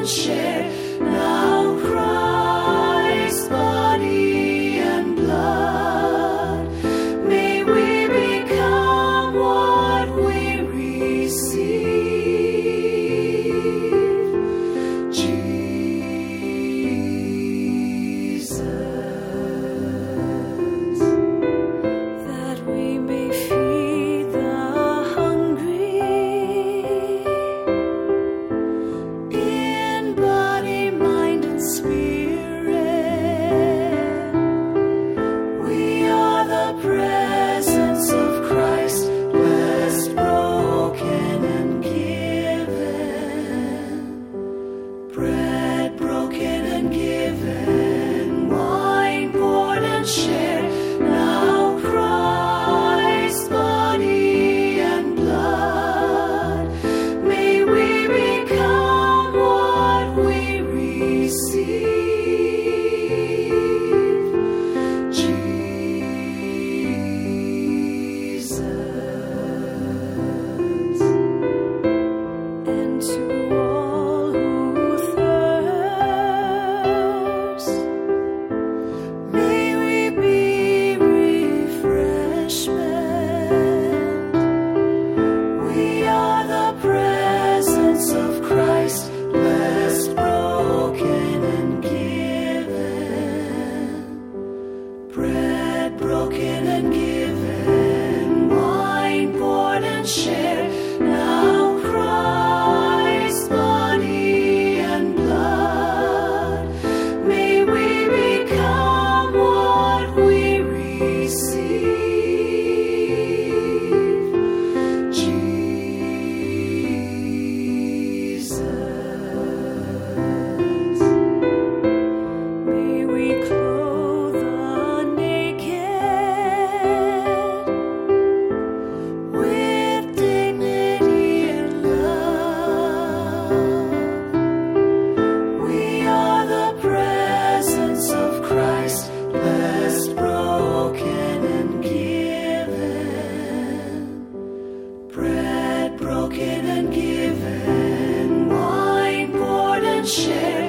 and share now Christ's body and blood. May we become what we receive. Jesus, that we may feed the hungry in body, mind, and spirit. We are the presence of Christ, blessed, broken, and given. Bread broken and given, wine poured and shared. Now Christ's body and blood. May we become what we receive. Jesus. And to all who thirst, may we be refreshment. We are the presence of Christ, blessed, broken, and given. Bread broken and given, wine poured and shared. Now Christ's body and blood. May we become what we receive. Jesus. May we clothe the naked with dignity and love. We are the presence of Christ, blessed, broken, and given. Bread broken and given, wine poured and shared.